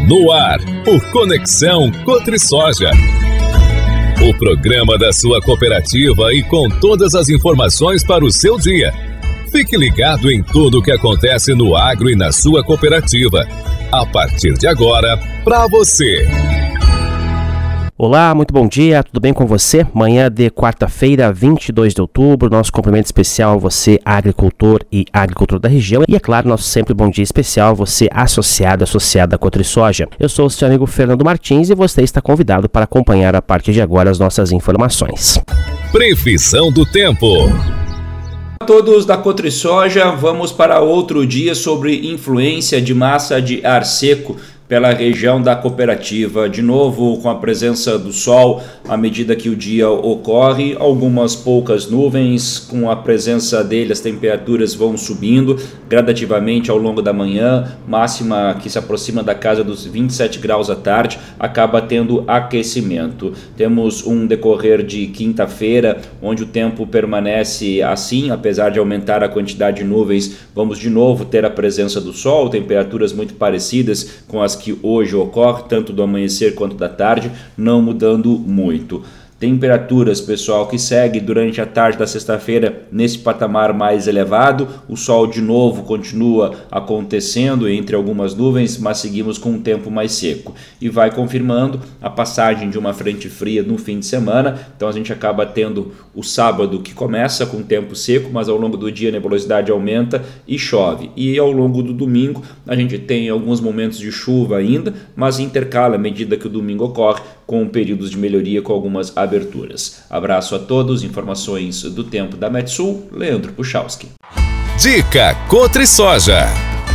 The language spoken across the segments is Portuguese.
No ar, o Conexão Cotrisoja. O programa da sua cooperativa e com todas as informações para o seu dia. Fique ligado em tudo o que acontece no agro e na sua cooperativa. A partir de agora, para você. Olá, muito bom dia, tudo bem com você? Manhã de quarta-feira, 22 de outubro, nosso cumprimento especial a você, agricultor e agricultor da região. E é claro, nosso sempre bom dia especial a você, associada à Cotrisoja. Eu sou o seu amigo Fernando Martins e você está convidado para acompanhar a partir de agora as nossas informações. Previsão do tempo. Olá a todos da Cotrisoja, vamos para outro dia sobre influência de massa de ar seco pela região da cooperativa. De novo, com a presença do sol, à medida que o dia ocorre, algumas poucas nuvens, com a presença dele as temperaturas vão subindo gradativamente ao longo da manhã, máxima que se aproxima da casa dos 27 graus à tarde, acaba tendo aquecimento. Temos um decorrer de quinta-feira, onde o tempo permanece assim, apesar de aumentar a quantidade de nuvens, vamos de novo ter a presença do sol, temperaturas muito parecidas com as que hoje ocorre, tanto do amanhecer quanto da tarde, não mudando muito. Temperaturas, pessoal, que segue durante a tarde da sexta-feira nesse patamar mais elevado. O sol de novo continua acontecendo entre algumas nuvens, mas seguimos com um tempo mais seco. E vai confirmando a passagem de uma frente fria no fim de semana. Então a gente acaba tendo o sábado que começa com tempo seco, mas ao longo do dia a nebulosidade aumenta e chove. E ao longo do domingo a gente tem alguns momentos de chuva ainda, mas intercala à medida que o domingo ocorre com períodos de melhoria com algumas aberturas. Abraço a todos, informações do tempo da Metsul, Leandro Puchalski. Dica Cotrisoja.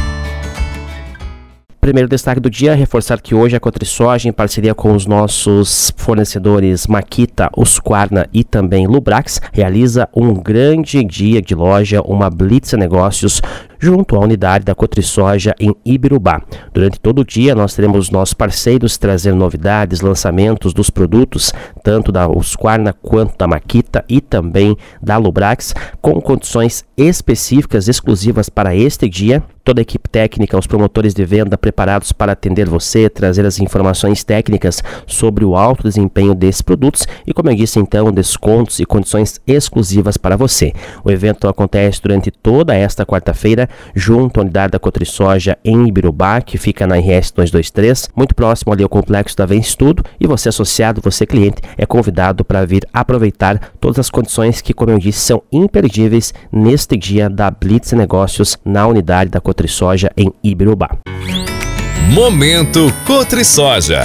Primeiro destaque do dia, reforçar que hoje a Cotrisoja, em parceria com os nossos fornecedores Makita, Husqvarna e também Lubrax, realiza um grande dia de loja, uma Blitz Negócios, junto à unidade da Cotrisoja em Ibirubá. Durante todo o dia nós teremos nossos parceiros trazendo novidades, lançamentos dos produtos, tanto da Husqvarna quanto da Makita e também da Lubrax, com condições específicas, exclusivas para este dia. Toda a equipe técnica, os promotores de venda preparados para atender você, trazer as informações técnicas sobre o alto desempenho desses produtos e, como eu disse então, descontos e condições exclusivas para você. O evento acontece durante toda esta quarta-feira, junto à unidade da Cotrisoja em Ibirubá, que fica na RS 223, muito próximo ali ao complexo da Vence Tudo, e você associado, você cliente, é convidado para vir aproveitar todas as condições que, como eu disse, são imperdíveis neste dia da Blitz Negócios na unidade da Cotrisoja em Ibirubá. Momento Cotrisoja.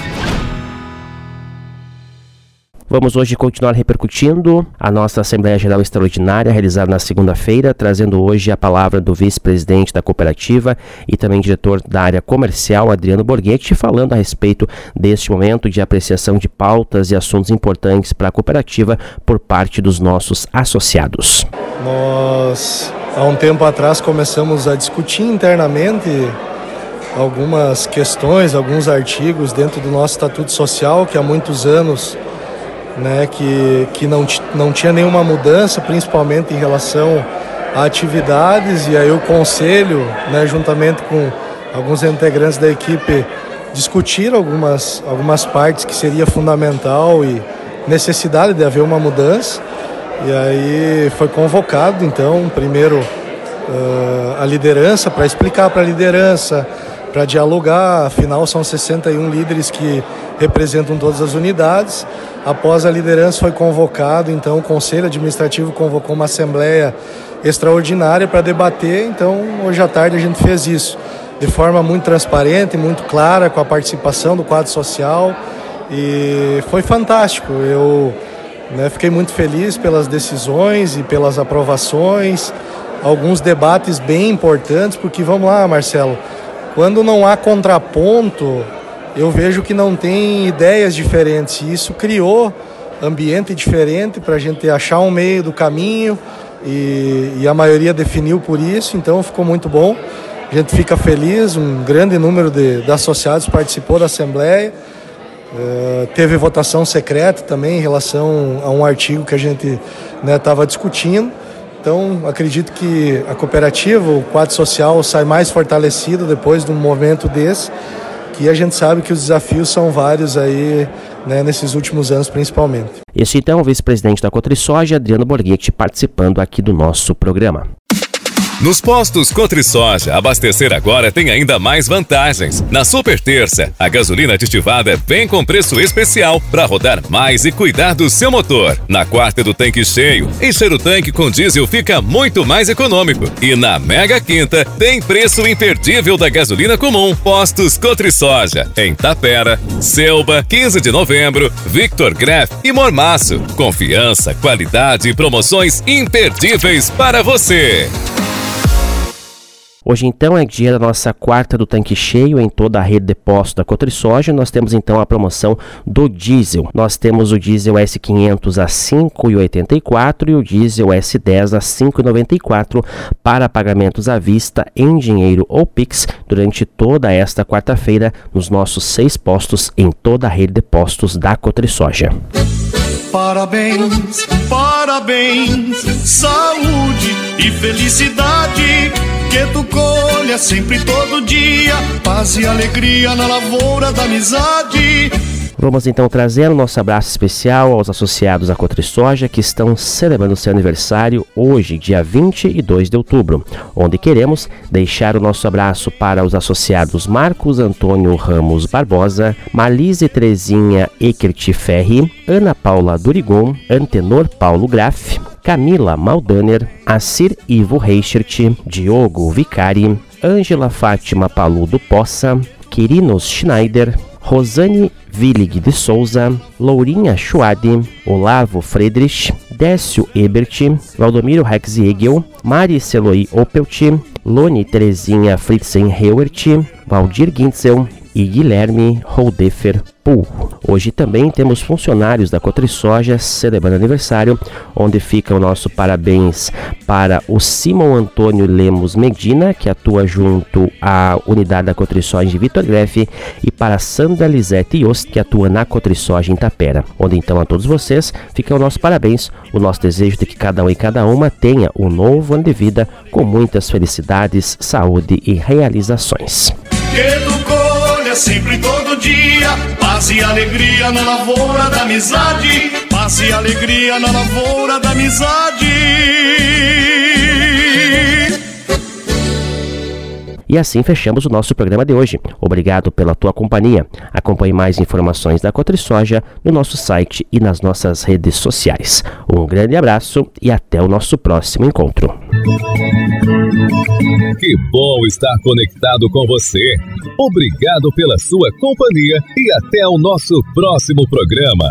Vamos hoje continuar repercutindo a nossa Assembleia Geral Extraordinária realizada na segunda-feira, trazendo hoje a palavra do vice-presidente da cooperativa e também diretor da área comercial, Adriano Borghetti, falando a respeito deste momento de apreciação de pautas e assuntos importantes para a cooperativa por parte dos nossos associados. Nós, há um tempo atrás, começamos a discutir internamente algumas questões, alguns artigos dentro do nosso Estatuto Social, que há muitos anos que não tinha nenhuma mudança, principalmente em relação a atividades, e aí o Conselho, juntamente com alguns integrantes da equipe, discutiram algumas partes que seria fundamental e necessidade de haver uma mudança, e aí foi convocado, então, primeiro a liderança, para explicar para a liderança, para dialogar, afinal são 61 líderes que representam todas as unidades. Após a liderança foi convocado, então o Conselho Administrativo convocou uma Assembleia Extraordinária para debater, então hoje à tarde a gente fez isso de forma muito transparente, muito clara, com a participação do quadro social, e foi fantástico. Eu fiquei muito feliz pelas decisões e pelas aprovações, alguns debates bem importantes, porque vamos lá, Marcelo, quando não há contraponto, eu vejo que não tem ideias diferentes, e isso criou ambiente diferente para a gente achar um meio do caminho, e a maioria definiu por isso, então ficou muito bom. A gente fica feliz, um grande número de associados participou da Assembleia, teve votação secreta também em relação a um artigo que a gente estava discutindo. Então, acredito que a cooperativa, o quadro social, sai mais fortalecido depois de um momento desse, E a gente sabe que os desafios são vários aí, né, nesses últimos anos principalmente. Este então é o vice-presidente da Cotrisoja, Adriano Borghetti, participando aqui do nosso programa. Nos postos Cotrisoja, abastecer agora tem ainda mais vantagens. Na Super Terça, a gasolina aditivada vem com preço especial para rodar mais e cuidar do seu motor. Na quarta do tanque cheio, encher o tanque com diesel fica muito mais econômico. E na Mega Quinta, tem preço imperdível da gasolina comum. Postos Cotrisoja, em Tapera, Selba, 15 de novembro, Victor Greff e Mormaço. Confiança, qualidade e promoções imperdíveis para você. Hoje então é dia da nossa quarta do tanque cheio em toda a rede de postos da Cotrisoja. Nós temos então a promoção do diesel. Nós temos o diesel S500 a R$ 5,84 e o diesel S10 a R$ 5,94 para pagamentos à vista em dinheiro ou Pix durante toda esta quarta-feira nos nossos 6 postos em toda a rede de postos da Cotrisoja. Parabéns, parabéns, saúde e felicidade, que tu colha sempre todo dia, paz e alegria na lavoura da amizade. Vamos então trazer o nosso abraço especial aos associados da Cotrisoja que estão celebrando seu aniversário hoje, dia 22 de outubro, onde queremos deixar o nosso abraço para os associados Marcos Antônio Ramos Barbosa, Marlise Terezinha Eckert Ferri, Ana Paula Durigon, Antenor Paulo Graff, Camila Maldaner, Assir Ivo Reichert, Diogo Vicari, Ângela Fátima Paludo Poça, Quirinos Schneider, Rosane Willig de Souza, Lourinha Schwade, Olavo Friedrich, Décio Ebert, Valdomiro Rexegel, Mari Celoi Opelt, Lone Terezinha Fritzen Heuert, Valdir Gintzel e Guilherme Roldefer Pull. Hoje também temos funcionários da Cotrisoja celebrando aniversário, onde fica o nosso parabéns para o Simon Antônio Lemos Medina, que atua junto à unidade da Cotrisoja de Victor Greff, e para Sandra Lisete Yost, que atua na Cotrisoja em Tapera. Onde então a todos vocês fica o nosso parabéns, o nosso desejo de que cada um e cada uma tenha um novo ano de vida com muitas felicidades, saúde e realizações. Sempre todo dia, paz e alegria na lavoura da amizade, paz e alegria na lavoura da amizade. E assim fechamos o nosso programa de hoje. Obrigado pela tua companhia. Acompanhe mais informações da Cotrisoja no nosso site e nas nossas redes sociais. Um grande abraço e até o nosso próximo encontro. Que bom estar conectado com você. Obrigado pela sua companhia e até o nosso próximo programa.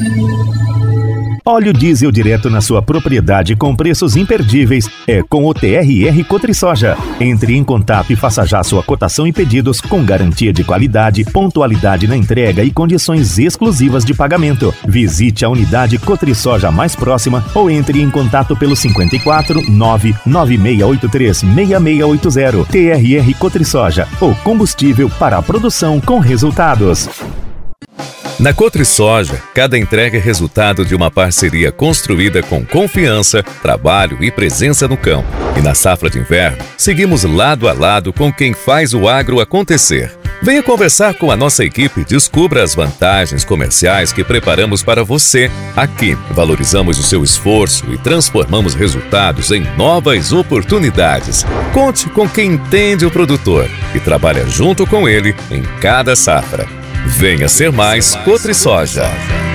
Óleo diesel direto na sua propriedade com preços imperdíveis é com o TRR Cotrisoja. Entre em contato e faça já sua cotação e pedidos com garantia de qualidade, pontualidade na entrega e condições exclusivas de pagamento. Visite a unidade Cotrisoja mais próxima ou entre em contato pelo 54 99683 6680. TRR Cotrisoja, o combustível para a produção com resultados. Na Cotrisoja, cada entrega é resultado de uma parceria construída com confiança, trabalho e presença no campo. E na safra de inverno, seguimos lado a lado com quem faz o agro acontecer. Venha conversar com a nossa equipe e descubra as vantagens comerciais que preparamos para você. Aqui, valorizamos o seu esforço e transformamos resultados em novas oportunidades. Conte com quem entende o produtor e trabalha junto com ele em cada safra. Venha ser mais Cotrisoja.